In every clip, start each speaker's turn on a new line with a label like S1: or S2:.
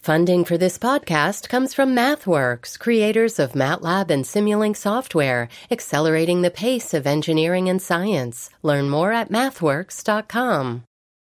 S1: Funding for this podcast comes from MathWorks, creators of MATLAB and Simulink software, accelerating the pace of engineering and science. Learn more at mathworks.com.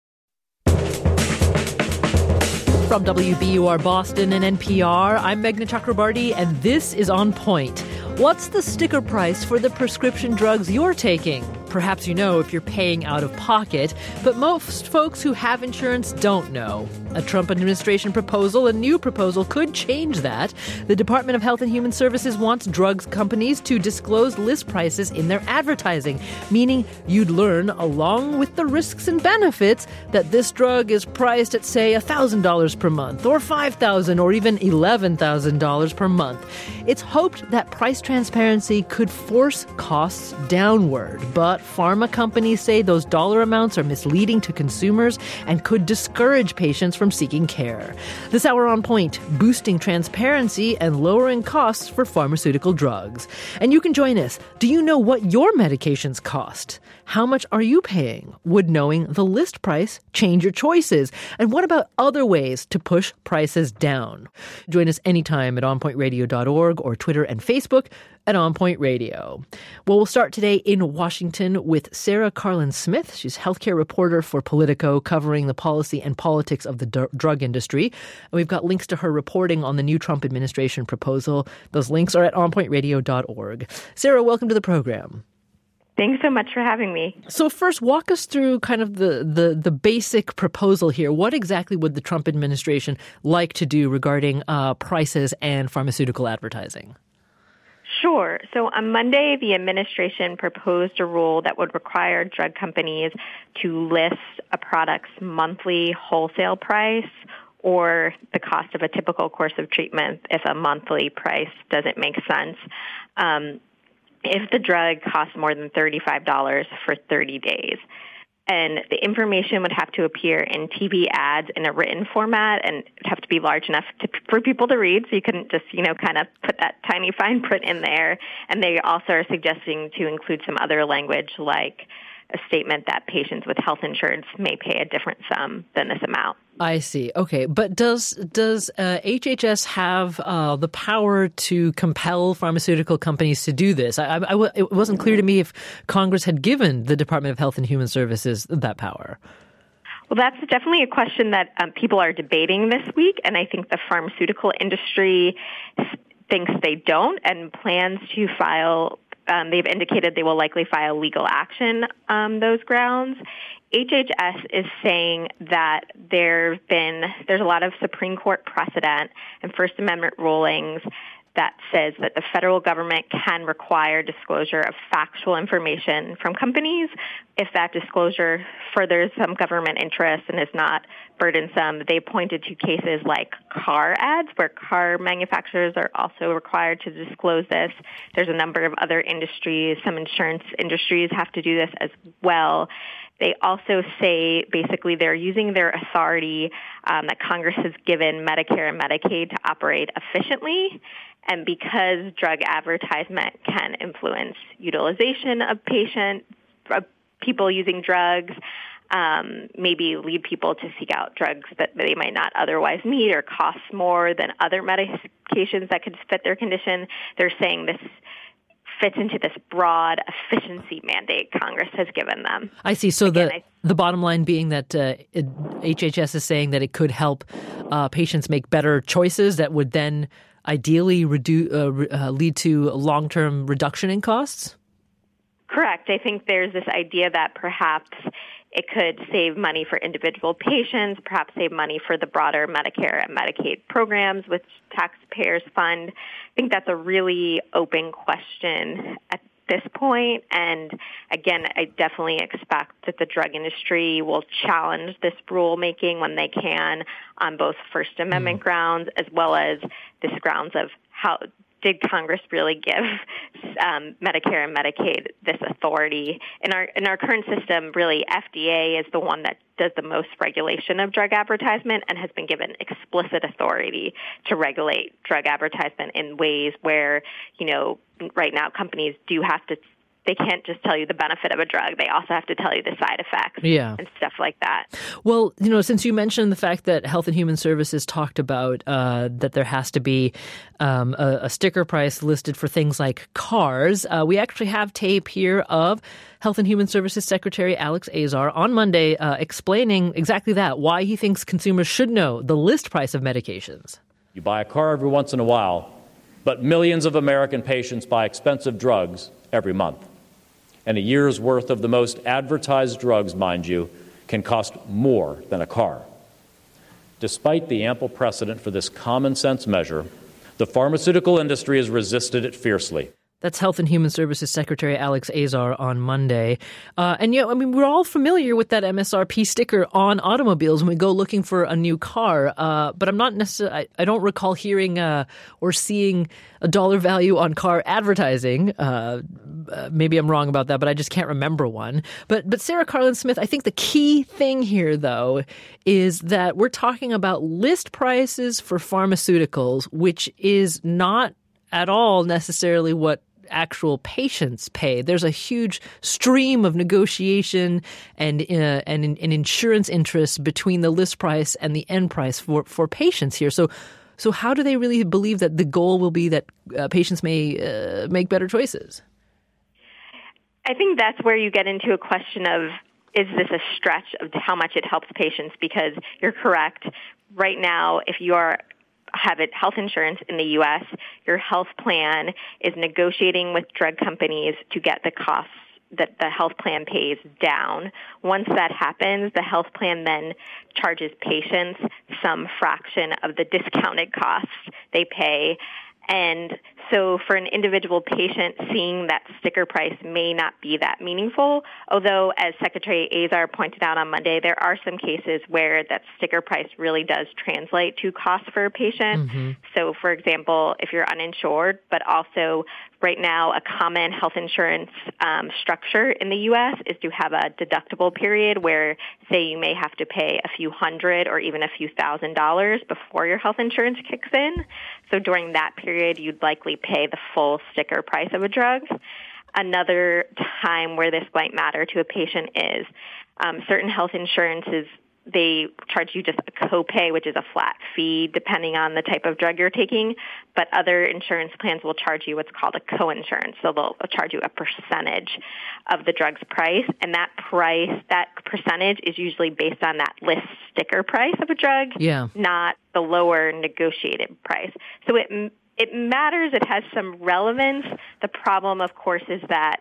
S2: From WBUR Boston and NPR, I'm Meghna Chakrabarty, and this is On Point. What's the sticker price for the prescription drugs you're taking? Perhaps you know if you're paying out of pocket, but most folks who have insurance don't know. A Trump administration proposal, a new proposal, could change that. The Department of Health and Human Services wants drugs companies to disclose list prices in their advertising, meaning you'd learn, along with the risks and benefits, that this drug is priced at, say, $1,000 per month, or $5,000, or even $11,000 per month. It's hoped that price transparency could force costs downward, but pharma companies say those dollar amounts are misleading to consumers and could discourage patients from seeking care. This hour On Point, boosting transparency and lowering costs for pharmaceutical drugs. And you can join us. Do you know what your medications cost? How much are you paying? Would knowing the list price change your choices? And what about other ways to push prices down? Join us anytime at onpointradio.org or Twitter and Facebook at On Point Radio. Well, we'll start today in Washington with Sarah Karlin-Smith. She's healthcare reporter for Politico, covering the policy and politics of the drug industry. And we've got links to her reporting on the new Trump administration proposal. Those links are at onpointradio.org. Sarah, welcome to the program.
S3: Thanks so much for having me.
S2: So first, walk us through kind of the basic proposal here. What exactly would the Trump administration like to do regarding prices and pharmaceutical advertising?
S3: Sure. So on Monday, the administration proposed a rule that would require drug companies to list a product's monthly wholesale price or the cost of a typical course of treatment if a monthly price doesn't make sense. If the drug costs more than $35 for 30 days. And the information would have to appear in TV ads in a written format and it would have to be large enough for people to read, so you couldn't just, kind of put that tiny fine print in there. And they also are suggesting to include some other language like a statement that patients with health insurance may pay a different sum than this amount.
S2: I see. Okay. But does HHS have the power to compel pharmaceutical companies to do this? It wasn't clear to me if Congress had given the Department of Health and Human Services that power.
S3: Well, that's definitely a question that people are debating this week, and I think the pharmaceutical industry thinks they don't and plans to file. They've indicated they will likely file legal action on those grounds. HHS is saying that there's a lot of Supreme Court precedent and First Amendment rulings that says that the federal government can require disclosure of factual information from companies if that disclosure furthers some government interest and is not burdensome. They pointed to cases like car ads, where car manufacturers are also required to disclose this. There's a number of other industries. Some insurance industries have to do this as well. They also say basically they're using their authority that Congress has given Medicare and Medicaid to operate efficiently. And because drug advertisement can influence utilization of people using drugs, maybe lead people to seek out drugs that they might not otherwise need or cost more than other medications that could fit their condition, they're saying this fits into this broad efficiency mandate Congress has given them.
S2: I see. So the bottom line being that HHS is saying that it could help patients make better choices that would then ideally lead to long-term reduction in costs?
S3: Correct. I think there's this idea that perhaps it could save money for individual patients, perhaps save money for the broader Medicare and Medicaid programs, which taxpayers fund. I think that's a really open question at this point. And again, I definitely expect that the drug industry will challenge this rulemaking when they can on both First Amendment grounds as well as this grounds of how did Congress really give Medicare and Medicaid this authority? In our current system, really, FDA is the one that does the most regulation of drug advertisement and has been given explicit authority to regulate drug advertisement in ways where, right now companies do have to they can't just tell you the benefit of a drug. They also have to tell you the side effects and stuff like that.
S2: Well, since you mentioned the fact that Health and Human Services talked about that there has to be a sticker price listed for things like cars, we actually have tape here of Health and Human Services Secretary Alex Azar on Monday explaining exactly that, why he thinks consumers should know the list price of medications.
S4: You buy a car every once in a while, but millions of American patients buy expensive drugs every month. And a year's worth of the most advertised drugs, mind you, can cost more than a car. Despite the ample precedent for this common sense measure, the pharmaceutical industry has resisted it fiercely.
S2: That's Health and Human Services Secretary Alex Azar on Monday. We're all familiar with that MSRP sticker on automobiles when we go looking for a new car. But I'm not necessarily, I don't recall hearing or seeing a dollar value on car advertising. Maybe I'm wrong about that, but I just can't remember one. But Sarah Carlin-Smith, I think the key thing here, though, is that we're talking about list prices for pharmaceuticals, which is not at all necessarily what actual patients pay. There's a huge stream of negotiation and insurance interests between the list price and the end price for patients here. So how do they really believe that the goal will be that patients may make better choices?
S3: I think that's where you get into a question of, is this a stretch of how much it helps patients? Because you're correct. Right now, if you have health insurance in the U.S., your health plan is negotiating with drug companies to get the costs that the health plan pays down. Once that happens, the health plan then charges patients some fraction of the discounted costs they pay. And so for an individual patient, seeing that sticker price may not be that meaningful, although as Secretary Azar pointed out on Monday, there are some cases where that sticker price really does translate to cost for a patient. Mm-hmm. So, for example, if you're uninsured, but also right now a common health insurance structure in the U.S. is to have a deductible period where, say, you may have to pay a few $100 or even a few $1,000s before your health insurance kicks in. So during that period, you'd likely pay the full sticker price of a drug. Another time where this might matter to a patient is certain health insurances, they charge you just a copay, which is a flat fee depending on the type of drug you're taking. But other insurance plans will charge you what's called a coinsurance. So they'll charge you a percentage of the drug's price. And that percentage is usually based on that list sticker price of a drug, not the lower negotiated price. So it matters. It has some relevance. The problem, of course, is that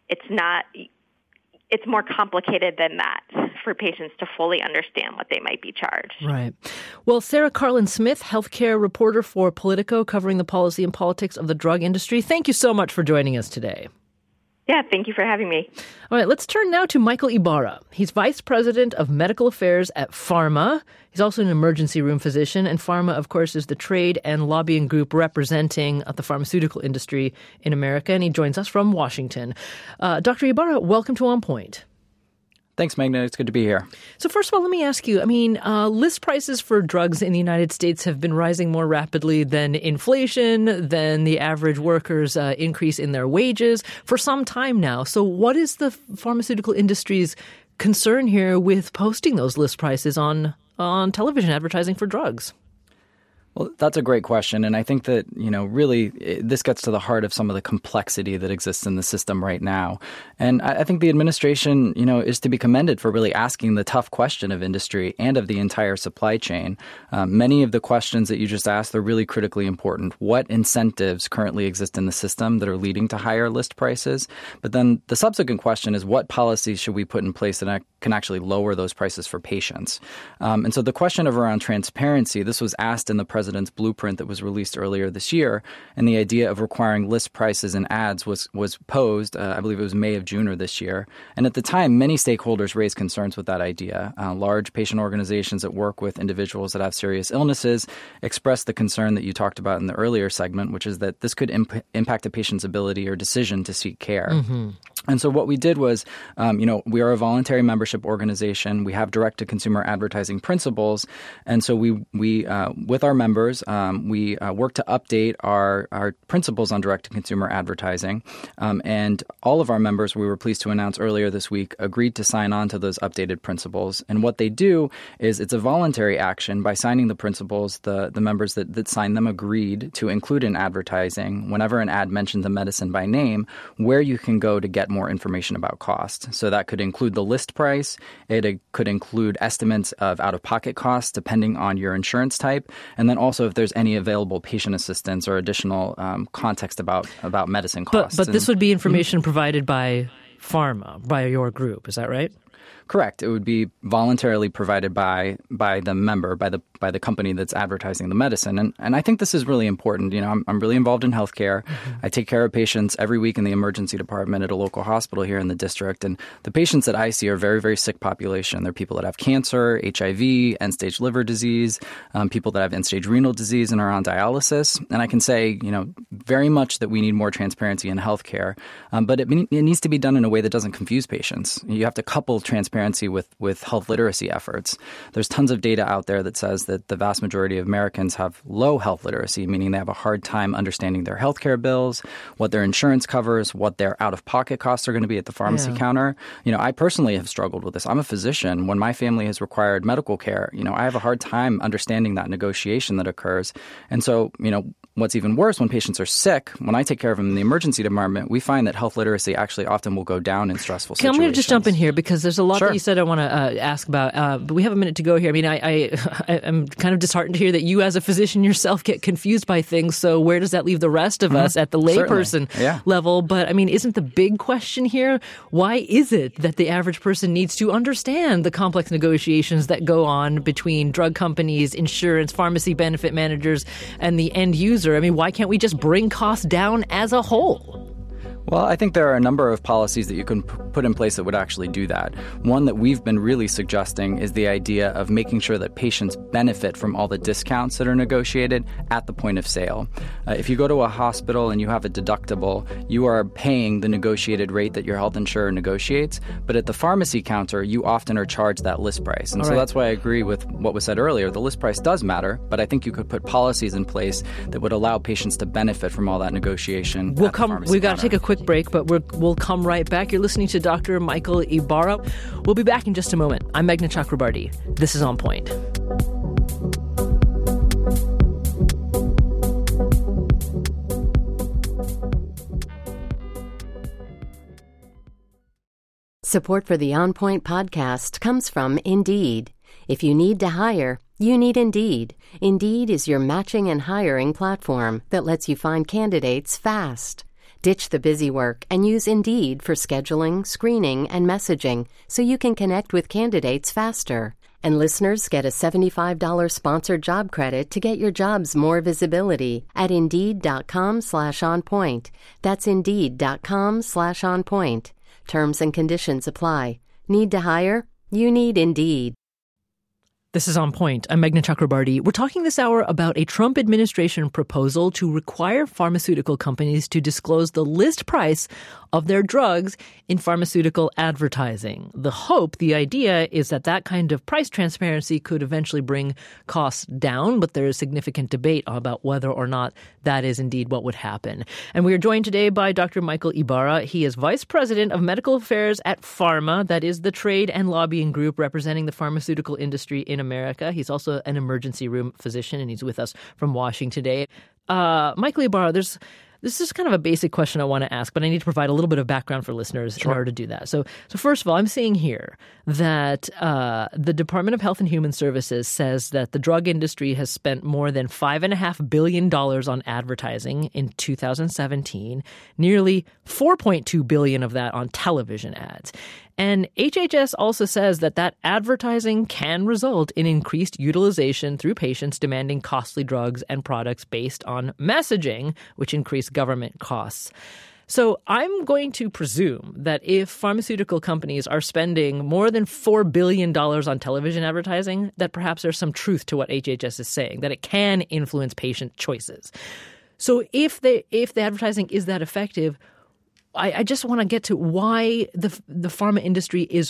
S3: it's more complicated than that for patients to fully understand what they might be charged.
S2: Right. Well, Sarah Carlin-Smith, healthcare reporter for Politico, covering the policy and politics of the drug industry. Thank you so much for joining us today.
S3: Yeah, thank you for having me.
S2: All right, let's turn now to Michael Ibarra. He's Vice President of Medical Affairs at Pharma. He's also an emergency room physician, and Pharma, of course, is the trade and lobbying group representing the pharmaceutical industry in America, and he joins us from Washington. Dr. Ibarra, welcome to On Point.
S5: Thanks, Magna. It's good to be here.
S2: So first of all, let me ask you, list prices for drugs in the United States have been rising more rapidly than inflation, than the average worker's increase in their wages for some time now. So what is the pharmaceutical industry's concern here with posting those list prices on television advertising for drugs?
S5: Well, that's a great question. And I think that, really this gets to the heart of some of the complexity that exists in the system right now. And I think the administration, is to be commended for really asking the tough question of industry and of the entire supply chain. Many of the questions that you just asked are really critically important. What incentives currently exist in the system that are leading to higher list prices? But then the subsequent question is, what policies should we put in place that can actually lower those prices for patients? And so the question of around transparency, this was asked in the president's blueprint that was released earlier this year, and the idea of requiring list prices in ads was posed, I believe it was May of June or this year. And at the time, many stakeholders raised concerns with that idea. Large patient organizations that work with individuals that have serious illnesses expressed the concern that you talked about in the earlier segment, which is that this could impact a patient's ability or decision to seek care. Mm-hmm. And so what we did was, we are a voluntary membership organization. We have direct-to-consumer advertising principles. And so we with our members, we work to update our principles on direct-to-consumer advertising. And all of our members, we were pleased to announce earlier this week, agreed to sign on to those updated principles. And what they do is it's a voluntary action. By signing the principles, the members that signed them agreed to include in advertising, whenever an ad mentions a medicine by name, where you can go to get more information about cost. So that could include the list price. It could include estimates of out-of-pocket costs depending on your insurance type. And then also if there's any available patient assistance or additional context about medicine costs.
S2: But this would be information provided by pharma, by your group. Is that right?
S5: Correct. It would be voluntarily provided by the member, by the company that's advertising the medicine. And I think this is really important. I'm really involved in healthcare. Mm-hmm. I take care of patients every week in the emergency department at a local hospital here in the district. And the patients that I see are very, very sick population. They're people that have cancer, HIV, end-stage liver disease, people that have end-stage renal disease and are on dialysis. And I can say, very much that we need more transparency in healthcare. But it needs to be done in a way that doesn't confuse patients. You have to couple transparency with health literacy efforts. There's tons of data out there that says that the vast majority of Americans have low health literacy, meaning they have a hard time understanding their healthcare bills, what their insurance covers, what their out-of-pocket costs are going to be at the pharmacy counter. I personally have struggled with this. I'm a physician. When my family has required medical care, I have a hard time understanding that negotiation that occurs. And so, what's even worse, when patients are sick, when I take care of them in the emergency department, we find that health literacy actually often will go down in stressful situations.
S2: I'm going to just jump in here because there's a lot that you said I want to ask about, but we have a minute to go here. I mean, I'm kind of disheartened to hear that you as a physician yourself get confused by things. So where does that leave the rest of us at the layperson level? But I mean, isn't the big question here, why is it that the average person needs to understand the complex negotiations that go on between drug companies, insurance, pharmacy benefit managers, and the end user? I mean, why can't we just bring costs down as a whole?
S5: Well, I think there are a number of policies that you can put in place that would actually do that. One that we've been really suggesting is the idea of making sure that patients benefit from all the discounts that are negotiated at the point of sale. If you go to a hospital and you have a deductible, you are paying the negotiated rate that your health insurer negotiates. But at the pharmacy counter, you often are charged that list price. And so that's why I agree with what was said earlier. The list price does matter, but I think you could put policies in place that would allow patients to benefit from all that negotiation.
S2: We've got to take a quick break, but we'll come right back. You're listening to Dr. Michael Ibarra. We'll be back in just a moment. I'm Meghna Chakrabarty. This is On Point.
S1: Support for the On Point podcast comes from Indeed. If you need to hire, you need Indeed. Indeed is your matching and hiring platform that lets you find candidates fast. Ditch the busy work and use Indeed for scheduling, screening, and messaging so you can connect with candidates faster. And listeners get a $75 sponsored job credit to get your jobs more visibility at Indeed.com/onpoint. That's Indeed.com/onpoint. Terms and conditions apply. Need to hire? You need Indeed.
S2: This is On Point. I'm Meghna Chakrabarty. We're talking this hour about a Trump administration proposal to require pharmaceutical companies to disclose the list price of their drugs in pharmaceutical advertising. The hope, the idea, is that kind of price transparency could eventually bring costs down, but there is significant debate about whether or not that is indeed what would happen. And we are joined today by Dr. Michael Ibarra. He is Vice President of Medical Affairs at Pharma, that is the trade and lobbying group representing the pharmaceutical industry in America. He's also an emergency room physician, and he's with us from Washington today. Michael Ibarra, this is kind of a basic question I want to ask, but I need to provide a little bit of background for listeners in order to do that. So first of all, I'm seeing here that the Department of Health and Human Services says that the drug industry has spent more than $5.5 billion on advertising in 2017, nearly $4.2 billion of that on television ads. And HHS also says that advertising can result in increased utilization through patients demanding costly drugs and products based on messaging, which increase government costs. So I'm going to presume that if pharmaceutical companies are spending more than $4 billion on television advertising, that perhaps there's some truth to what HHS is saying, that it can influence patient choices. So if the advertising is that effective, I just want to get to why the pharma industry is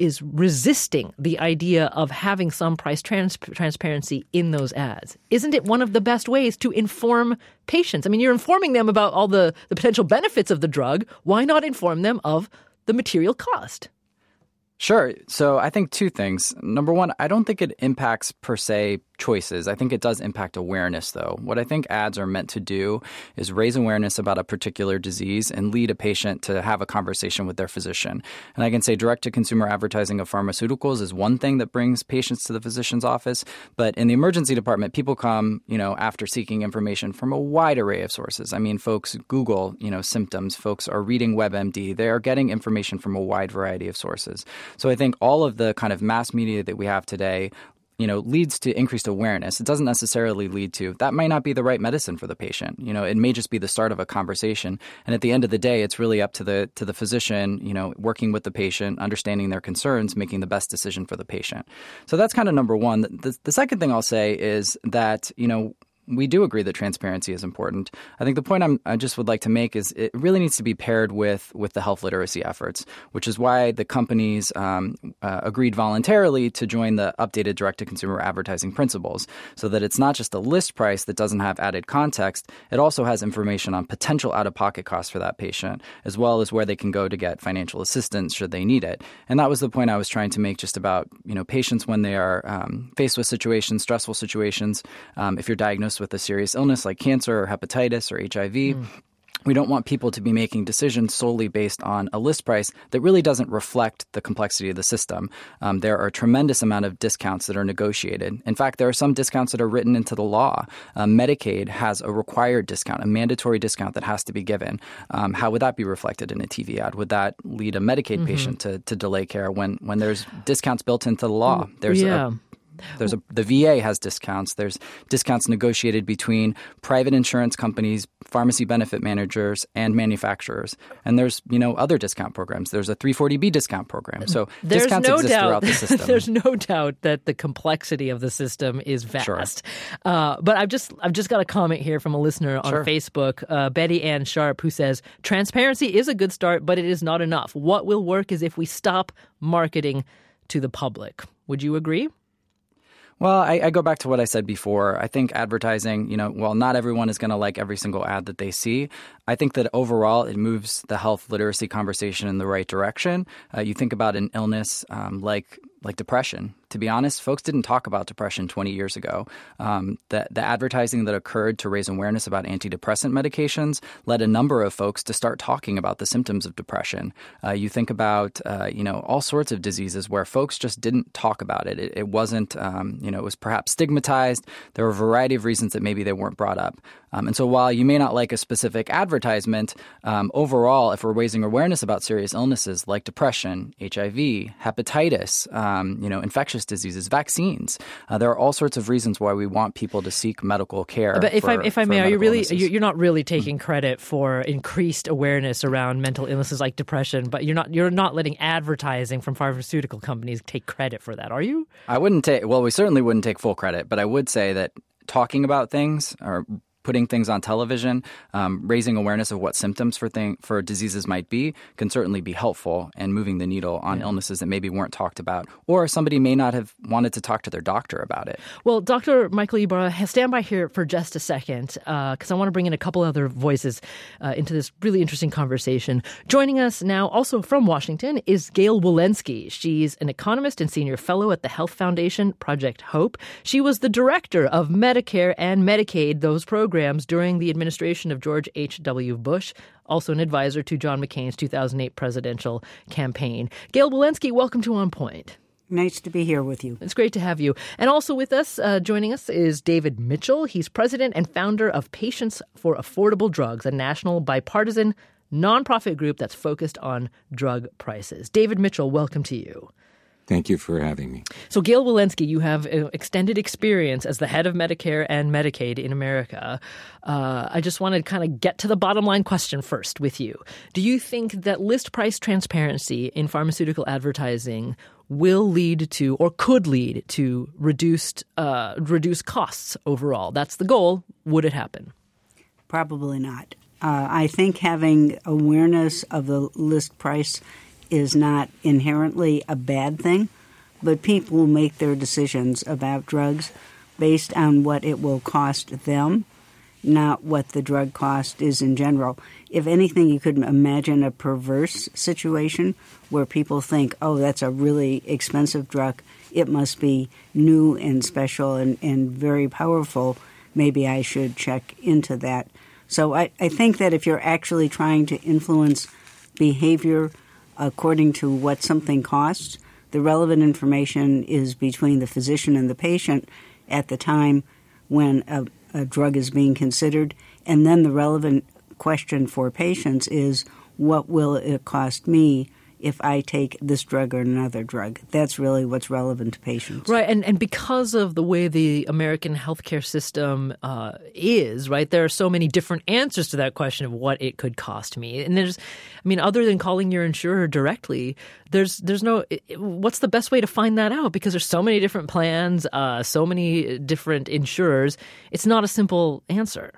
S2: resisting the idea of having some price transparency in those ads. Isn't it one of the best ways to inform patients? I mean, you're informing them about all the potential benefits of the drug. Why not inform them of the material cost?
S5: Sure. So I think two things. Number one, I don't think it impacts per se choices. I think it does impact awareness, though. What I think ads are meant to do is raise awareness about a particular disease and lead a patient to have a conversation with their physician. And I can say direct-to-consumer advertising of pharmaceuticals is one thing that brings patients to the physician's office. But in the emergency department, people come, after seeking information from a wide array of sources. I mean, folks Google, symptoms. Folks are reading WebMD. They are getting information from a wide variety of sources. So I think all of the kind of mass media that we have today leads to increased awareness. It doesn't necessarily lead to, that might not be the right medicine for the patient. It may just be the start of a conversation. And at the end of the day, it's really up to the physician, working with the patient, understanding their concerns, making the best decision for the patient. So that's kind of number one. The second thing I'll say is that, we do agree that transparency is important. I think the point I just would like to make is it really needs to be paired with the health literacy efforts, which is why the companies agreed voluntarily to join the updated direct-to-consumer advertising principles, so that it's not just a list price that doesn't have added context. It also has information on potential out-of-pocket costs for that patient, as well as where they can go to get financial assistance should they need it. And that was the point I was trying to make just about patients when they are faced with situations, stressful situations. If you're diagnosed with a serious illness like cancer or hepatitis or HIV, we don't want people to be making decisions solely based on a list price that really doesn't reflect the complexity of the system. There are a tremendous amount of discounts that are negotiated. In fact, there are some discounts that are written into the law. Medicaid has a required discount, a mandatory discount that has to be given. How would that be reflected in a TV ad? Would that lead a Medicaid patient to delay care when there's discounts built into the law? The VA has discounts. There's discounts negotiated between private insurance companies, pharmacy benefit managers, and manufacturers. And there's, other discount programs. There's a 340B discount program. So discounts exist throughout the system.
S2: There's no doubt that the complexity of the system is vast.
S5: Sure.
S2: But I've just got a comment here from a listener on Facebook, Betty Ann Sharp, who says, transparency is a good start, but it is not enough. What will work is if we stop marketing to the public. Would you agree?
S5: Well, I go back to what I said before. I think advertising, while not everyone is going to like every single ad that they see, I think that overall it moves the health literacy conversation in the right direction. You think about an illness like depression. To be honest, folks didn't talk about depression 20 years ago. The advertising that occurred to raise awareness about antidepressant medications led a number of folks to start talking about the symptoms of depression. You think about, all sorts of diseases where folks just didn't talk about it. It wasn't, it was perhaps stigmatized. There were a variety of reasons that maybe they weren't brought up. And so while you may not like a specific advertisement, overall, if we're raising awareness about serious illnesses like depression, HIV, hepatitis, infectious diseases, vaccines, there are all sorts of reasons why we want people to seek medical care.
S2: But if I may, you're not really taking credit for increased awareness around mental illnesses like depression, but you're not letting advertising from pharmaceutical companies take credit for that, are you?
S5: I wouldn't take. Well, we certainly wouldn't take full credit, but I would say that talking about things or putting things on television, raising awareness of what symptoms for diseases might be can certainly be helpful in moving the needle on illnesses that maybe weren't talked about, or somebody may not have wanted to talk to their doctor about it.
S2: Well, Dr. Michael Ybarra, stand by here for just a second because I want to bring in a couple other voices into this really interesting conversation. Joining us now, also from Washington, is Gail Wilensky. She's an economist and senior fellow at the Health Foundation, Project Hope. She was the director of Medicare and Medicaid, those programs, during the administration of George H.W. Bush, also an advisor to John McCain's 2008 presidential campaign. Gail Wilensky, welcome to On Point.
S6: Nice to be here with you.
S2: It's great to have you. And also with us, joining us, is David Mitchell. He's president and founder of Patients for Affordable Drugs, a national bipartisan nonprofit group that's focused on drug prices. David Mitchell, welcome to you.
S7: Thank you for having me.
S2: So, Gail Wilensky, you have extended experience as the head of Medicare and Medicaid in America. I just want to kind of get to the bottom line question first with you. Do you think that list price transparency in pharmaceutical advertising will lead to or could lead to reduced costs overall? That's the goal. Would it happen?
S6: Probably not. I think having awareness of the list price is not inherently a bad thing, but people make their decisions about drugs based on what it will cost them, not what the drug cost is in general. If anything, you could imagine a perverse situation where people think, oh, that's a really expensive drug. It must be new and special and very powerful. Maybe I should check into that. So I think that if you're actually trying to influence behavior according to what something costs, the relevant information is between the physician and the patient at the time when a drug is being considered. And then the relevant question for patients is, what will it cost me if I take this drug or another drug? That's really what's relevant to patients.
S2: Right. And because of the way the American healthcare system is, right, there are so many different answers to that question of what it could cost me. And other than calling your insurer directly, there's no – what's the best way to find that out? Because there's so many different plans, so many different insurers. It's not a simple answer.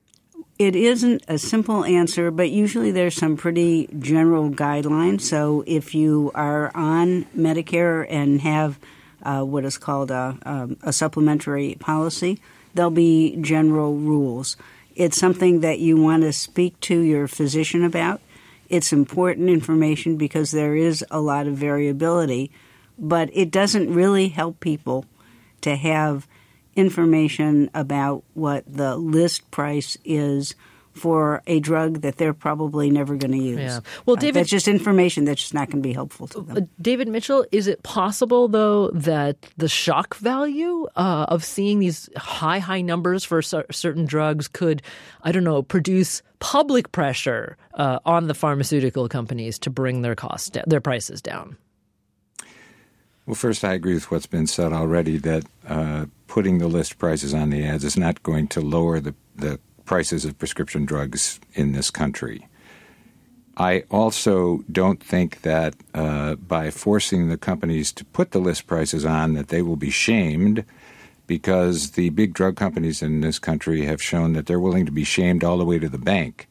S6: It isn't a simple answer, but usually there's some pretty general guidelines. So if you are on Medicare and have what is called a supplementary policy, there'll be general rules. It's something that you want to speak to your physician about. It's important information because there is a lot of variability, but it doesn't really help people to have information about what the list price is for a drug that they're probably never going to use.
S2: Yeah. Well, David,
S6: that's just information that's just not going to be helpful to them.
S2: David Mitchell, is it possible, though, that the shock value of seeing these high numbers for certain drugs could, produce public pressure on the pharmaceutical companies to bring their prices down?
S7: Well, first, I agree with what's been said already, that putting the list prices on the ads is not going to lower the prices of prescription drugs in this country. I also don't think that by forcing the companies to put the list prices on that they will be shamed, because the big drug companies in this country have shown that they're willing to be shamed all the way to the bank.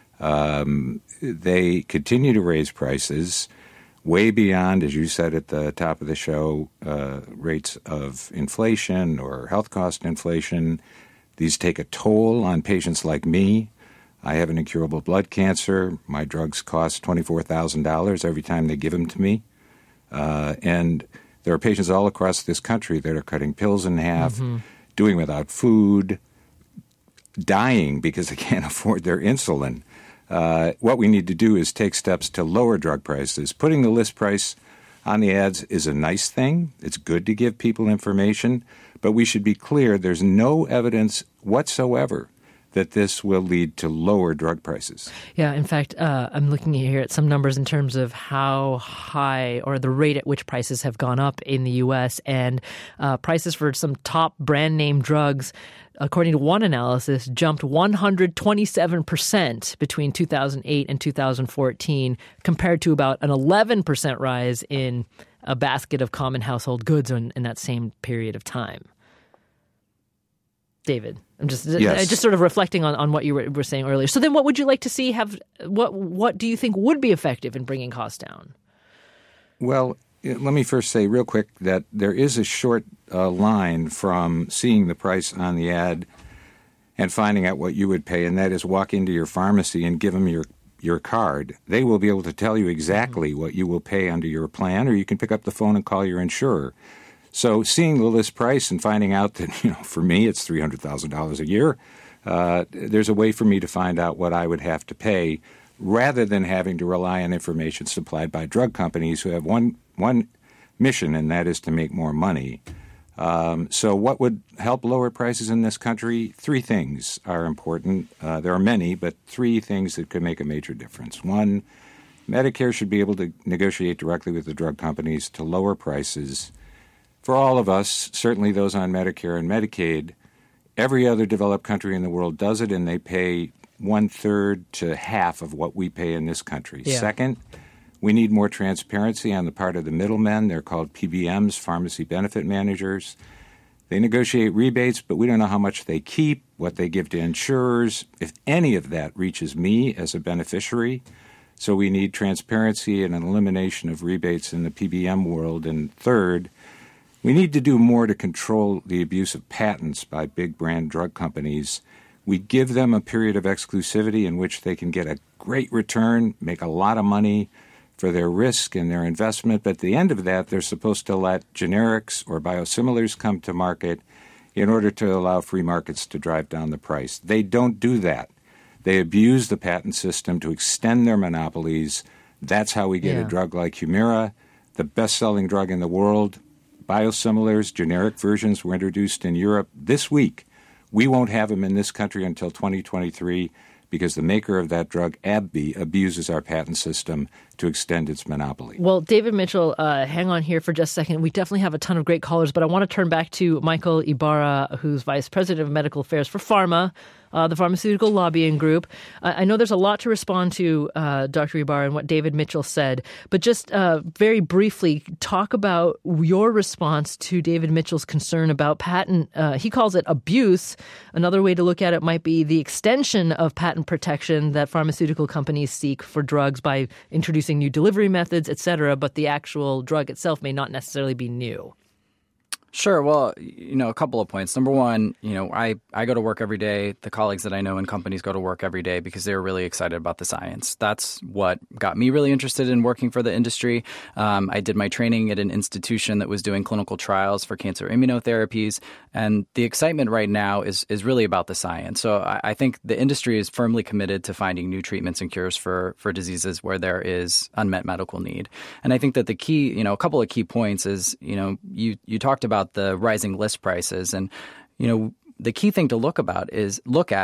S7: They continue to raise prices way beyond, as you said at the top of the show, rates of inflation or health cost inflation. These take a toll on patients like me. I have an incurable blood cancer. My drugs cost $24,000 every time they give them to me. And there are patients all across this country that are cutting pills in half, doing without food, dying because they can't afford their insulin. What we need to do is take steps to lower drug prices. Putting the list price on the ads is a nice thing. It's good to give people information, but we should be clear there's no evidence whatsoever that this will lead to lower drug prices.
S2: Yeah, in fact, I'm looking here at some numbers in terms of how high or the rate at which prices have gone up in the U.S. and prices for some top brand name drugs, according to one analysis, jumped 127% between 2008 and 2014, compared to about an 11% rise in a basket of common household goods in that same period of time. David, I'm just sort of reflecting on what you were saying earlier. So then what would you like to see what do you think would be effective in bringing costs down?
S7: Well, let me first say real quick that there is a short line from seeing the price on the ad and finding out what you would pay, and that is walk into your pharmacy and give them your card. They will be able to tell you exactly what you will pay under your plan, or you can pick up the phone and call your insurer. So seeing the list price and finding out that, for me it's $300,000 a year, there's a way for me to find out what I would have to pay rather than having to rely on information supplied by drug companies who have one mission, and that is to make more money. So what would help lower prices in this country? Three things are important. There are many, but three things that could make a major difference. One, Medicare should be able to negotiate directly with the drug companies to lower prices for all of us, certainly those on Medicare and Medicaid. Every other developed country in the world does it, and they pay 1/3 to half of what we pay in this country. Yeah. Second, we need more transparency on the part of the middlemen. They're called PBMs, pharmacy benefit managers. They negotiate rebates, but we don't know how much they keep, what they give to insurers, if any of that reaches me as a beneficiary. So we need transparency and an elimination of rebates in the PBM world. And third, we need to do more to control the abuse of patents by big brand drug companies. We give them a period of exclusivity in which they can get a great return, make a lot of money for their risk and their investment, but at the end of that, they're supposed to let generics or biosimilars come to market in order to allow free markets to drive down the price. They don't do that. They abuse the patent system to extend their monopolies. That's how we get a drug like Humira, the best-selling drug in the world. Biosimilars, generic versions were introduced in Europe this week. We won't have them in this country until 2023. Because the maker of that drug, AbbVie, abuses our patent system to extend its monopoly.
S2: Well, David Mitchell, hang on here for just a second. We definitely have a ton of great callers, but I want to turn back to Michael Ibarra, who's Vice President of Medical Affairs for PhRMA, the Pharmaceutical Lobbying Group. I know there's a lot to respond to, Dr. Ibarra, and what David Mitchell said, but just very briefly, talk about your response to David Mitchell's concern about patent. He calls it abuse. Another way to look at it might be the extension of patent protection that pharmaceutical companies seek for drugs by introducing new delivery methods, et cetera, but the actual drug itself may not necessarily be new.
S5: Sure. Well, a couple of points. Number one, I go to work every day. The colleagues that I know in companies go to work every day because they're really excited about the science. That's what got me really interested in working for the industry. I did my training at an institution that was doing clinical trials for cancer immunotherapies. And the excitement right now is really about the science. So I think the industry is firmly committed to finding new treatments and cures for diseases where there is unmet medical need. And I think that the key, a couple of key points is, you talked about the rising list prices, and the key thing to look at is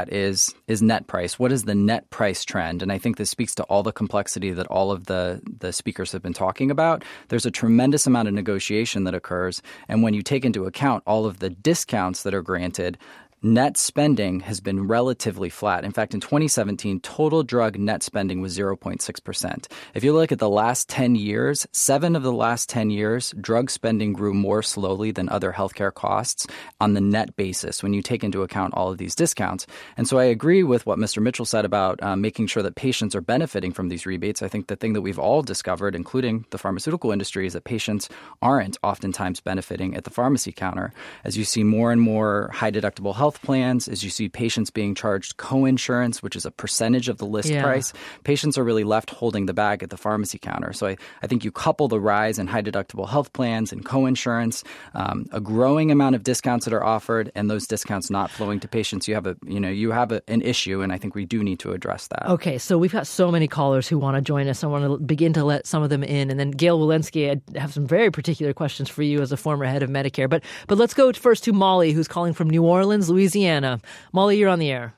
S5: net price. What is the net price trend? And I think this speaks to all the complexity that all of the speakers have been talking about. There's a tremendous amount of negotiation that occurs, and when you take into account all of the discounts that are granted, net spending has been relatively flat. In fact, in 2017, total drug net spending was 0.6%. If you look at the last 10 years, 7 of the last 10 years, drug spending grew more slowly than other healthcare costs on the net basis when you take into account all of these discounts. And so I agree with what Mr. Mitchell said about making sure that patients are benefiting from these rebates. I think the thing that we've all discovered, including the pharmaceutical industry, is that patients aren't oftentimes benefiting at the pharmacy counter. As you see more and more high-deductible health plans, as you see patients being charged co-insurance, which is a percentage of the list price, patients are really left holding the bag at the pharmacy counter. So I think you couple the rise in high-deductible health plans and co-insurance, a growing amount of discounts that are offered, and those discounts not flowing to patients, you have an issue, and I think we do need to address that.
S2: Okay, so we've got so many callers who want to join us. I want to begin to let some of them in, and then Gail Walensky, I have some very particular questions for you as a former head of Medicare. But let's go first to Molly, who's calling from New Orleans, Louisiana. Molly, you're on the air.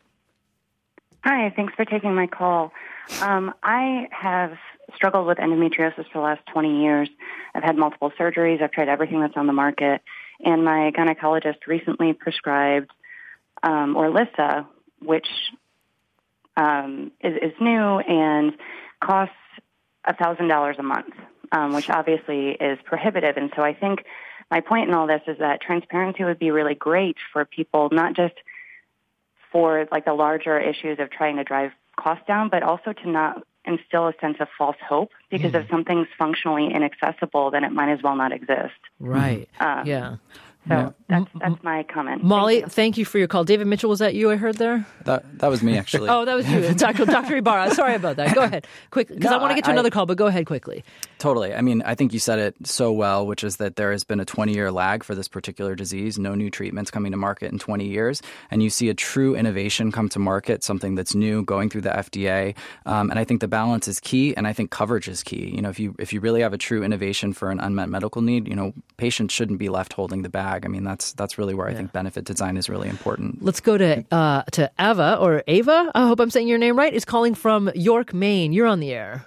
S8: Hi, thanks for taking my call. I have struggled with endometriosis for the last 20 years. I've had multiple surgeries. I've tried everything that's on the market. And my gynecologist recently prescribed Orlissa, which is new and costs $1,000 a month, which obviously is prohibitive. And so I think my point in all this is that transparency would be really great for people, not just for like the larger issues of trying to drive costs down, but also to not instill a sense of false hope, because if something's functionally inaccessible, then it might as well not exist.
S2: Right. Yeah.
S8: So that's my comment.
S2: Molly, thank you for your call. David Mitchell, was that you I heard there?
S5: That was me, actually.
S2: Oh, that was you. Dr. Ibarra, sorry about that. Go ahead. Quick, because I want to get to another call, but go ahead quickly.
S5: Totally. I mean, I think you said it so well, which is that there has been a 20-year lag for this particular disease, no new treatments coming to market in 20 years, and you see a true innovation come to market, something that's new, going through the FDA, and I think the balance is key, and I think coverage is key. If you really have a true innovation for an unmet medical need, patients shouldn't be left holding the bag. I mean, that's really where I think benefit design is really important.
S2: Let's go to Ava, or Ava, I hope I'm saying your name right, is calling from York, Maine. You're on the air.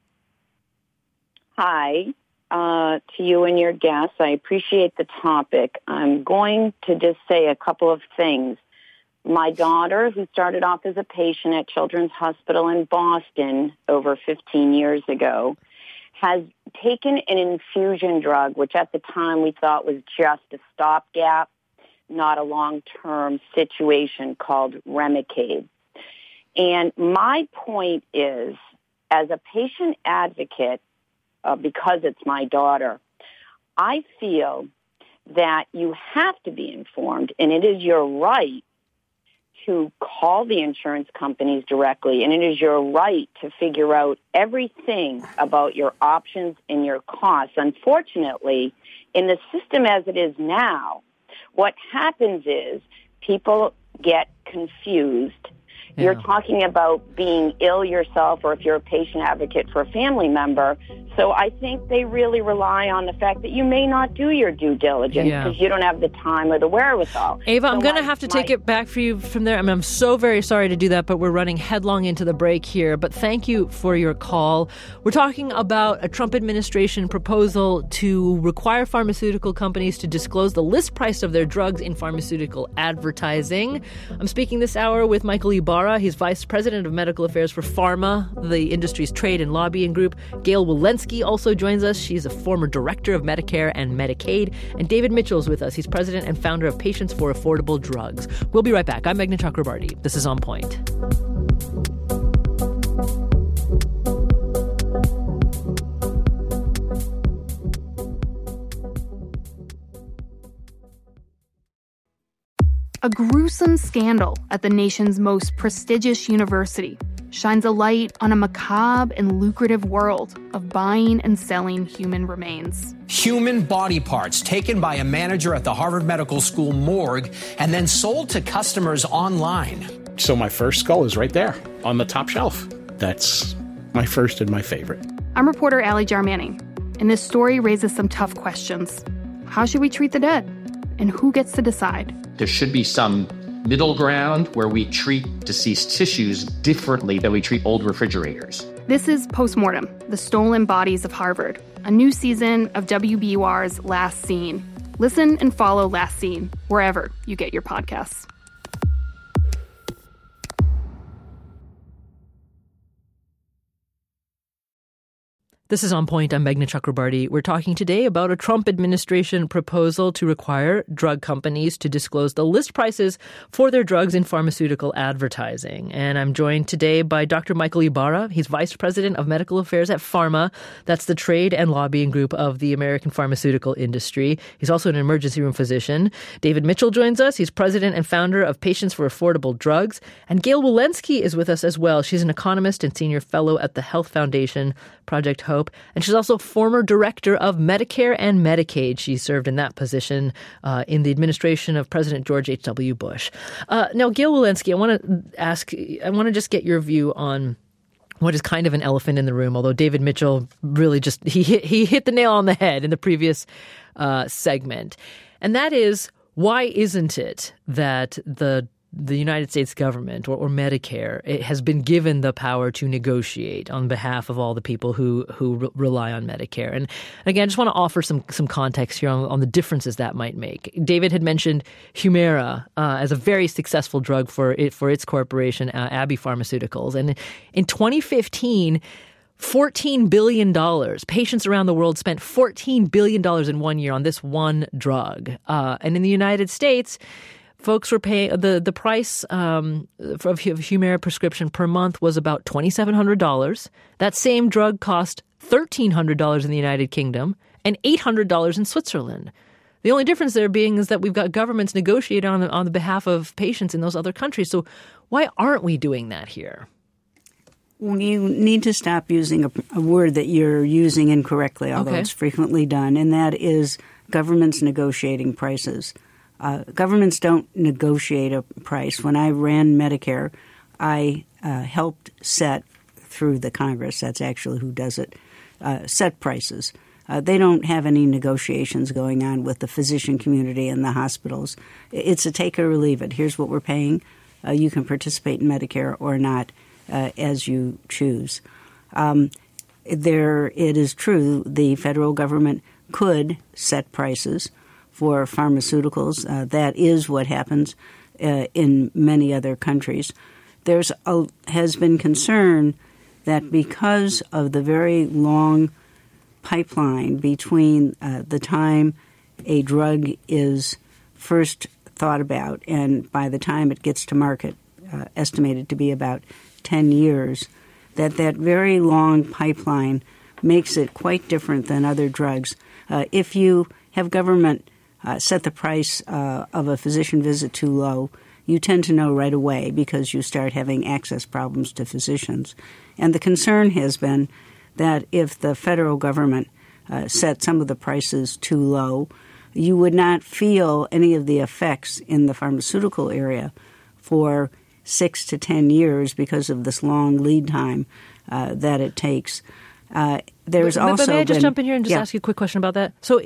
S9: Hi, to you and your guests. I appreciate the topic. I'm going to just say a couple of things. My daughter, who started off as a patient at Children's Hospital in Boston over 15 years ago, has taken an infusion drug, which at the time we thought was just a stopgap, not a long-term situation, called Remicade. And my point is, as a patient advocate, because it's my daughter, I feel that you have to be informed, and it is your right to call the insurance companies directly, and it is your right to figure out everything about your options and your costs. Unfortunately, in the system as it is now, what happens is people get confused. Yeah. You're talking about being ill yourself, or if you're a patient advocate for a family member. So I think they really rely on the fact that you may not do your due diligence because you don't have the time or the wherewithal.
S2: Ava, so I'm going to have to take it back for you from there. I mean, I'm so very sorry to do that, but we're running headlong into the break here. But thank you for your call. We're talking about a Trump administration proposal to require pharmaceutical companies to disclose the list price of their drugs in pharmaceutical advertising. I'm speaking this hour with Michael Ibarra. He's Vice President of Medical Affairs for PhRMA, the industry's trade and lobbying group. Gail Wilensky also joins us. She's a former director of Medicare and Medicaid. And David Mitchell is with us. He's president and founder of Patients for Affordable Drugs. We'll be right back. I'm Meghna Chakrabarty. This is On Point.
S10: A gruesome scandal at the nation's most prestigious university shines a light on a macabre and lucrative world of buying and selling human remains.
S11: Human body parts taken by a manager at the Harvard Medical School morgue and then sold to customers online.
S12: So my first skull is right there on the top shelf. That's my first and my favorite.
S10: I'm reporter Allie Jarmanning, and this story raises some tough questions. How should we treat the dead? And who gets to decide?
S13: There should be some middle ground where we treat deceased tissues differently than we treat old refrigerators.
S10: This is Postmortem, the Stolen Bodies of Harvard, a new season of WBUR's Last Scene. Listen and follow Last Scene wherever you get your podcasts.
S2: This is On Point. I'm Meghna Chakrabarty. We're talking today about a Trump administration proposal to require drug companies to disclose the list prices for their drugs in pharmaceutical advertising. And I'm joined today by Dr. Michael Ibarra. He's Vice President of Medical Affairs at PhRMA. That's the trade and lobbying group of the American pharmaceutical industry. He's also an emergency room physician. David Mitchell joins us. He's President and founder of Patients for Affordable Drugs. And Gail Wilensky is with us as well. She's an economist and senior fellow at the Health Foundation, Project Hope. And she's also former director of Medicare and Medicaid. She served in that position in the administration of President George H.W. Bush. Now, Gail Wilensky, I want to just get your view on what is kind of an elephant in the room, although David Mitchell really just, he hit the nail on the head in the previous segment. And that is, why isn't it that the United States government or Medicare, it has been given the power to negotiate on behalf of all the people who rely on Medicare? And again, I just want to offer some context here on the differences that might make. David had mentioned Humira as a very successful drug for its corporation, Abbott Pharmaceuticals. And in 2015, $14 billion. Patients around the world spent $14 billion in 1 year on this one drug. And in the United States, folks were paying the price of Humira prescription per month was about $2,700. That same drug cost $1,300 in the United Kingdom and $800 in Switzerland. The only difference there being is that we've got governments negotiating on the behalf of patients in those other countries. So why aren't we doing that here?
S6: Well, you need to stop using a word that you're using incorrectly, although it's frequently done, and that is governments negotiating prices. Governments don't negotiate a price. When I ran Medicare, I helped set, through the Congress, that's actually who does it, set prices. They don't have any negotiations going on with the physician community and the hospitals. It's a take it or leave it. Here's what we're paying. You can participate in Medicare or not as you choose. It is true the federal government could set prices for pharmaceuticals. That is what happens in many other countries. Has been concern that because of the very long pipeline between the time a drug is first thought about and by the time it gets to market, estimated to be about 10 years, that very long pipeline makes it quite different than other drugs. If you have government set the price of a physician visit too low, you tend to know right away because you start having access problems to physicians. And the concern has been that if the federal government set some of the prices too low, you would not feel any of the effects in the pharmaceutical area for 6 to 10 years because of this long lead time that it takes. There's also
S2: may I just
S6: been,
S2: jump in here and just ask you a quick question about that? So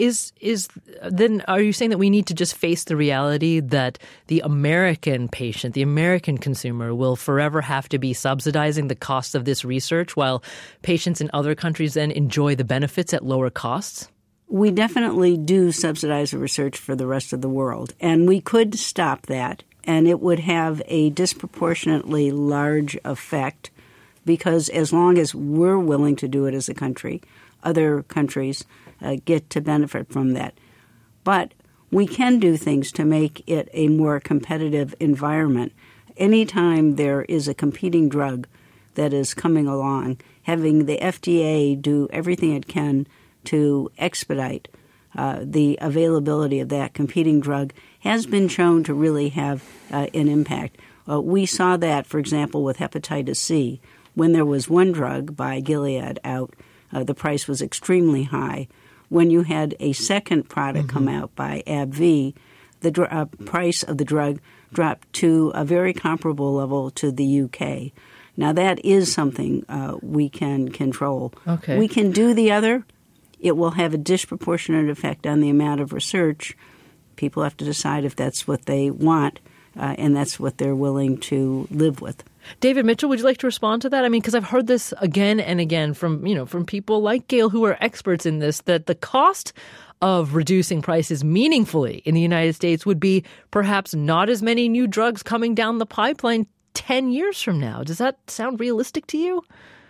S2: then are you saying that we need to just face the reality that the American patient, the American consumer will forever have to be subsidizing the cost of this research while patients in other countries then enjoy the benefits at lower costs?
S6: We definitely do subsidize the research for the rest of the world, and we could stop that, and it would have a disproportionately large effect because as long as we're willing to do it as a country, other countries get to benefit from that. But we can do things to make it a more competitive environment. Anytime there is a competing drug that is coming along, having the FDA do everything it can to expedite the availability of that competing drug has been shown to really have an impact. We saw that, for example, with hepatitis C. When there was one drug by Gilead out, the price was extremely high. When you had a second product come out by AbbVie, the price of the drug dropped to a very comparable level to the UK. Now, that is something we can control.
S2: Okay.
S6: We can do the other. It will have a disproportionate effect on the amount of research. People have to decide if that's what they want, and that's what they're willing to live with.
S2: David Mitchell, would you like to respond to that? I mean, because I've heard this again and again from people like Gail who are experts in this, that the cost of reducing prices meaningfully in the United States would be perhaps not as many new drugs coming down the pipeline 10 years from now. Does that sound realistic to you?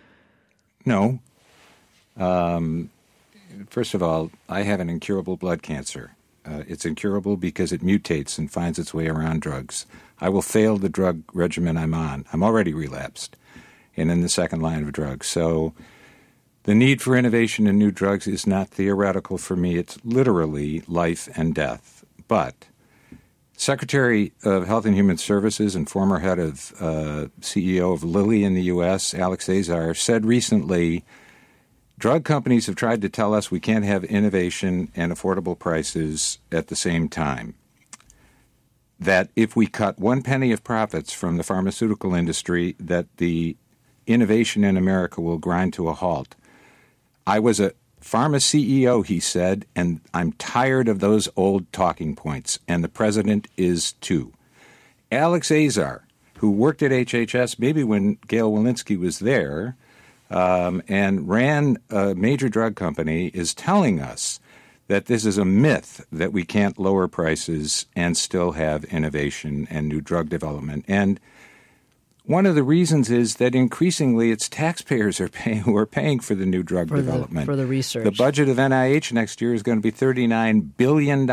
S7: No. First of all, I have an incurable blood cancer. It's incurable because it mutates and finds its way around drugs. I will fail the drug regimen I'm on. I'm already relapsed and in the second line of drugs. So the need for innovation in new drugs is not theoretical for me. It's literally life and death. But Secretary of Health and Human Services and former head of CEO of Lilly in the U.S., Alex Azar, said recently, drug companies have tried to tell us we can't have innovation and affordable prices at the same time. That if we cut 1 penny of profits from the pharmaceutical industry, that the innovation in America will grind to a halt. I was a pharma CEO, he said, and I'm tired of those old talking points, and the president is too. Alex Azar, who worked at HHS maybe when Gail Walensky was there, and ran a major drug company, is telling us that this is a myth that we can't lower prices and still have innovation and new drug development. And one of the reasons is that increasingly it's taxpayers who are paying for the new drug development.
S2: For the research.
S7: The budget of NIH next year is going to be $39 billion.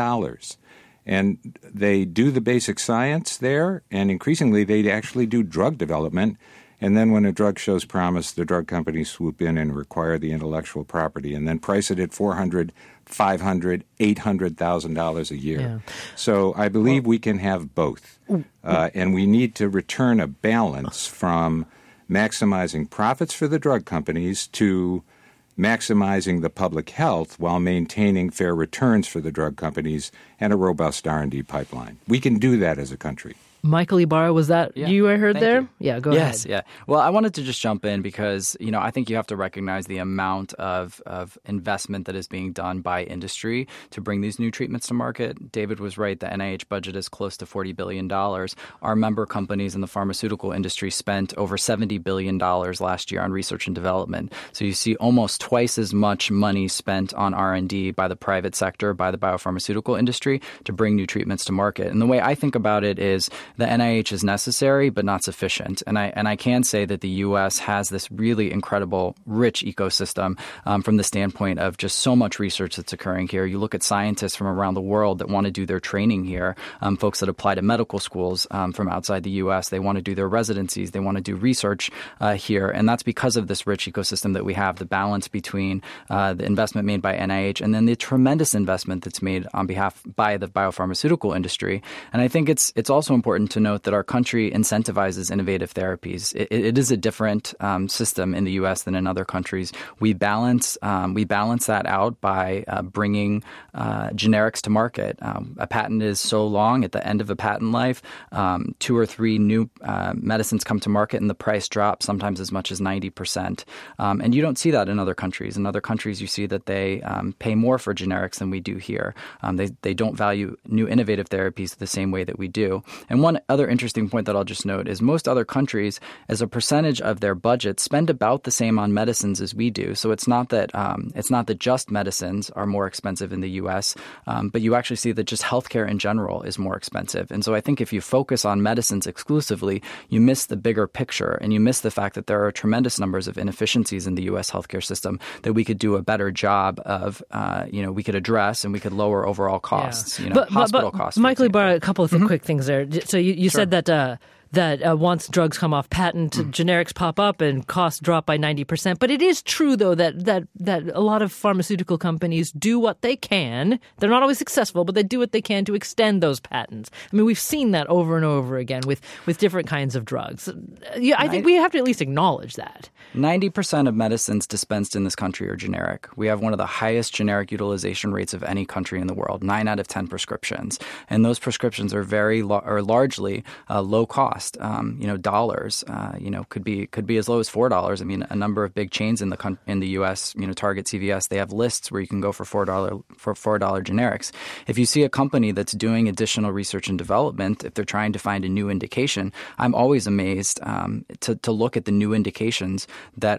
S7: And they do the basic science there, and increasingly they actually do drug development. And then when a drug shows promise, the drug companies swoop in and require the intellectual property and then price it at $400,000, $500,000, $800,000 a year. Yeah. So I believe we can have both. And we need to return a balance from maximizing profits for the drug companies to maximizing the public health while maintaining fair returns for the drug companies and a robust R&D pipeline. We can do that as a country.
S2: Michael Ibarra, was that you I heard there?
S5: You.
S2: Yeah, go
S5: ahead.
S2: Yes,
S5: yeah. Well, I wanted to just jump in because, I think you have to recognize the amount of investment that is being done by industry to bring these new treatments to market. David was right. The NIH budget is close to $40 billion. Our member companies in the pharmaceutical industry spent over $70 billion last year on research and development. So you see almost twice as much money spent on R&D by the private sector, by the biopharmaceutical industry to bring new treatments to market. And the way I think about it is the NIH is necessary but not sufficient. And I can say that the U.S. has this really incredible, rich ecosystem from the standpoint of just so much research that's occurring here. You look at scientists from around the world that want to do their training here, folks that apply to medical schools from outside the U.S. They want to do their residencies. They want to do research here. And that's because of this rich ecosystem that we have, the balance between the investment made by NIH and then the tremendous investment that's made on behalf by the biopharmaceutical industry. And I think it's also important to note that our country incentivizes innovative therapies. It is a different system in the U.S. than in other countries. We balance that out by bringing generics to market. A patent is so long. At the end of a patent life, 2 or 3 new medicines come to market and the price drops sometimes as much as 90%. And you don't see that in other countries. In other countries, you see that they pay more for generics than we do here. They don't value new innovative therapies the same way that we do. And one other interesting point that I'll just note is most other countries, as a percentage of their budget, spend about the same on medicines as we do. So it's not that just medicines are more expensive in the U.S., but you actually see that just healthcare in general is more expensive. And so I think if you focus on medicines exclusively, you miss the bigger picture and you miss the fact that there are tremendous numbers of inefficiencies in the U.S. healthcare system that we could do a better job of, we could address and we could lower overall costs, hospital costs.
S2: Michael Ibarra, a couple of quick things there. So you said that once drugs come off patent, generics pop up and costs drop by 90%. But it is true, though, that a lot of pharmaceutical companies do what they can. They're not always successful, but they do what they can to extend those patents. I mean, we've seen that over and over again with different kinds of drugs. Yeah, I think we have to at least acknowledge that.
S5: 90% of medicines dispensed in this country are generic. We have one of the highest generic utilization rates of any country in the world, 9 out of 10 prescriptions. And those prescriptions are largely low cost. Dollars, could be as low as $4. I mean, a number of big chains in the U.S., Target, CVS, they have lists where you can go for $4 generics. If you see a company that's doing additional research and development, if they're trying to find a new indication, I'm always amazed to look at the new indications that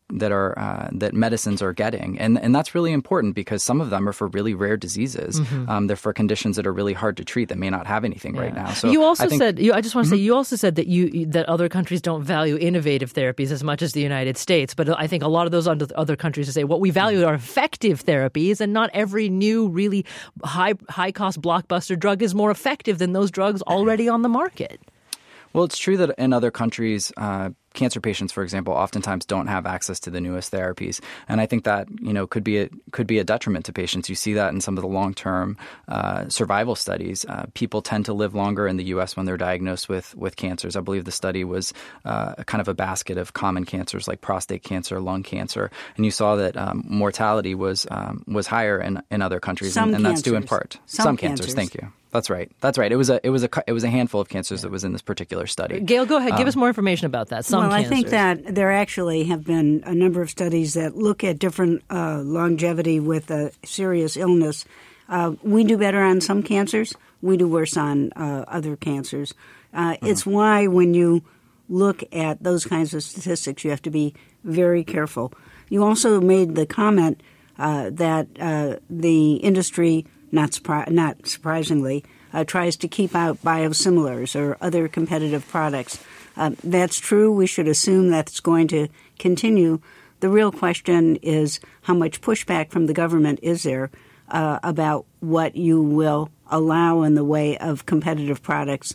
S5: medicines are getting. And that's really important because some of them are for really rare diseases. They're for conditions that are really hard to treat that may not have anything right now. So
S2: you also I just want to say, you also said that other countries don't value innovative therapies as much as the United States. But I think a lot of those other countries say what we value are effective therapies, and not every new really high cost blockbuster drug is more effective than those drugs already on the market.
S5: Well, it's true that in other countries, cancer patients, for example, oftentimes don't have access to the newest therapies. And I think that, could be a detriment to patients. You see that in some of the long-term survival studies. People tend to live longer in the U.S. when they're diagnosed with cancers. I believe the study was kind of a basket of common cancers like prostate cancer, lung cancer. And you saw that mortality was higher in other countries. And that's due in part. Some cancers. Thank you. That's right. It was a handful of cancers that was in this particular study.
S2: Gail, go ahead. Give us more information about that. Some cancers.
S6: I think that there actually have been a number of studies that look at different longevity with a serious illness. We do better on some cancers. We do worse on other cancers. It's why when you look at those kinds of statistics, you have to be very careful. You also made the comment that the industry, not surprisingly, tries to keep out biosimilars or other competitive products. That's true. We should assume that's going to continue. The real question is how much pushback from the government is there about what you will allow in the way of competitive products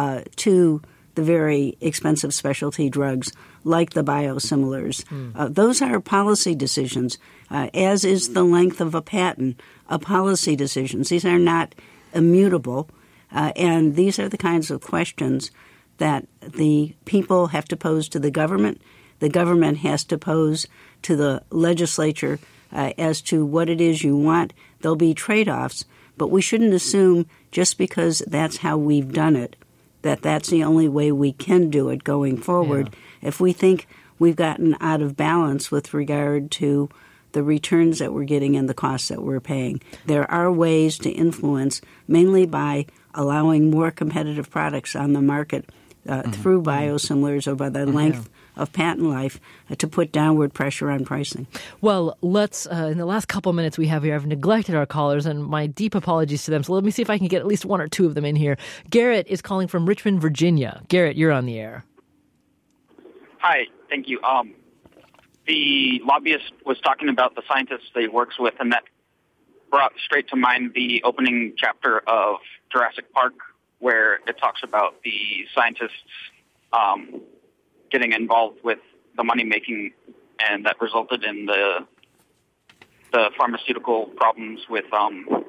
S6: to the very expensive specialty drugs like the biosimilars. Those are policy decisions, as is the length of a patent, policy decisions. These are not immutable, and these are the kinds of questions that the people have to pose to the government. The government has to pose to the legislature as to what it is you want. There'll be trade-offs, but we shouldn't assume just because that's how we've done it that that's the only way we can do it going forward. Yeah. If we think we've gotten out of balance with regard to the returns that we're getting and the costs that we're paying, there are ways to influence, mainly by allowing more competitive products on the market through biosimilars over the length of patent life to put downward pressure on pricing.
S2: Well, let's, in the last couple minutes we have here, I've neglected our callers, and my deep apologies to them. So let me see if I can get at least one or two of them in here. Garrett is calling from Richmond, Virginia. Garrett, you're on the air.
S14: Hi, thank you. The lobbyist was talking about the scientists that he works with, and that brought straight to mind the opening chapter of Jurassic Park, where it talks about the scientists getting involved with the money-making, and that resulted in the pharmaceutical problems with the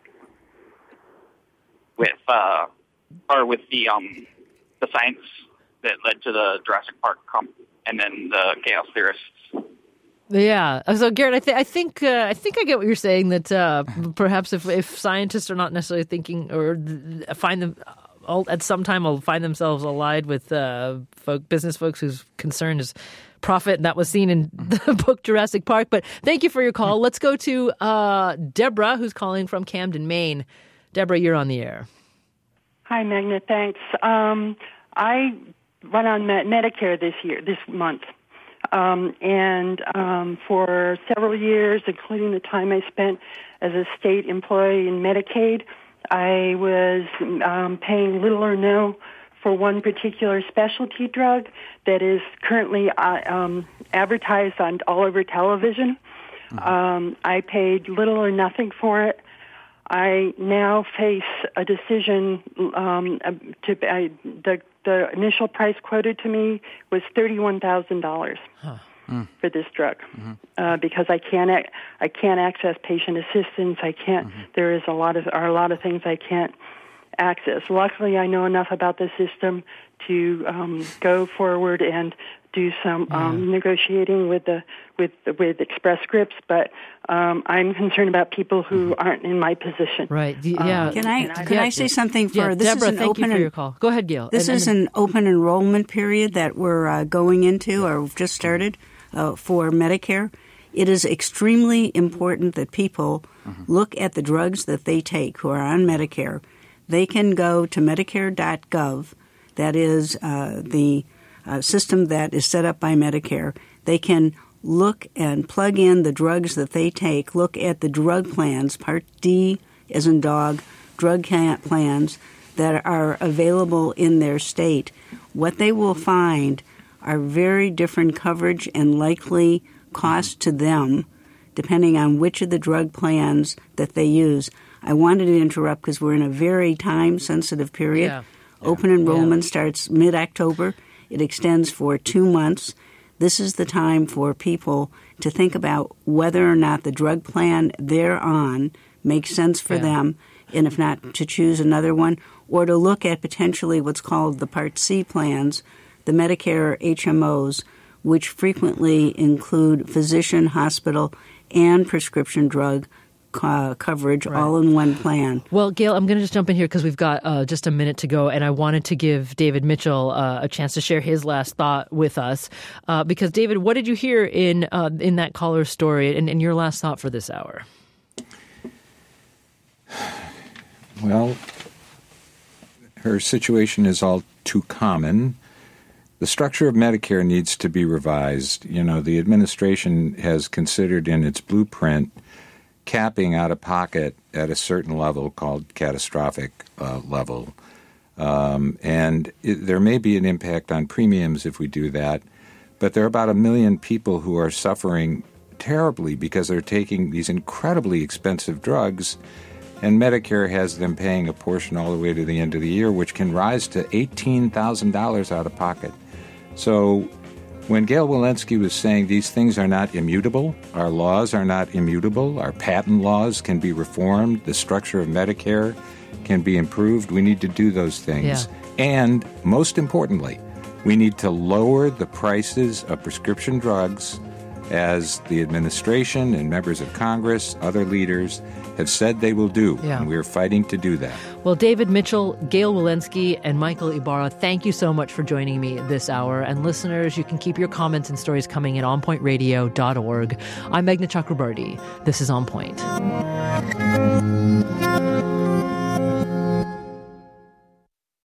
S14: science that led to the Jurassic Park and then the chaos theorists.
S2: Yeah. So, Garrett, I think I get what you're saying, that perhaps if scientists are not necessarily thinking or find them at some time will find themselves allied with business folks whose concern is profit, and that was seen in the book Jurassic Park. But thank you for your call. Let's go to Deborah, who's calling from Camden, Maine. Deborah, you're on the air.
S15: Hi, Magna. Thanks. I run on Medicare this month. And for several years, including the time I spent as a state employee in Medicaid, I was paying little or no for one particular specialty drug that is currently advertised on all over television. I paid little or nothing for it. I now face a decision the initial price quoted to me was $31,000 for this drug because I can't access patient assistance. I can't. There is a lot of things I can't access. Luckily, I know enough about the system to go forward and do some negotiating with Express Scripts, but I'm concerned about people who aren't in my position.
S2: Right. Yeah.
S6: Can I say something? This
S2: Deborah,
S6: is an
S2: thank you for your call. Go ahead, Gail.
S6: This is an open enrollment period that we're going into, or just started, for Medicare. It is extremely important that people look at the drugs that they take who are on Medicare. They can go to Medicare.gov. That is the system that is set up by Medicare. They can look and plug in the drugs that they take, look at the drug plans, Part D as in dog, drug plans that are available in their state. What they will find are very different coverage and likely cost to them depending on which of the drug plans that they use. I wanted to interrupt because we're in a very time-sensitive period.
S2: Yeah.
S6: Open enrollment starts mid-October. It extends for 2 months. This is the time for people to think about whether or not the drug plan they're on makes sense for them, and if not, to choose another one, or to look at potentially what's called the Part C plans, the Medicare HMOs, which frequently include physician, hospital, and prescription drug coverage all in one plan.
S2: Well, Gail, I'm going to just jump in here because we've got just a minute to go, and I wanted to give David Mitchell a chance to share his last thought with us. Because, David, what did you hear in that caller's story and your last thought for this hour?
S7: Well, her situation is all too common. The structure of Medicare needs to be revised. You know, the administration has considered in its blueprint capping out of pocket at a certain level called catastrophic level. There may be an impact on premiums if we do that, but there are about 1 million people who are suffering terribly because they're taking these incredibly expensive drugs, and Medicare has them paying a portion all the way to the end of the year, which can rise to $18,000 out of pocket. So when Gail Wilensky was saying these things are not immutable, our laws are not immutable, our patent laws can be reformed, the structure of Medicare can be improved, we need to do those things.
S2: Yeah.
S7: And most importantly, we need to lower the prices of prescription drugs, as the administration and members of Congress, other leaders, have said they will do.
S2: Yeah.
S7: And we are fighting to do that. Well,
S2: David Mitchell, Gail Wilensky, and Michael Ibarra, thank you so much for joining me this hour. And listeners, you can keep your comments and stories coming at onpointradio.org. I'm Meghna Chakrabarti. This is On Point.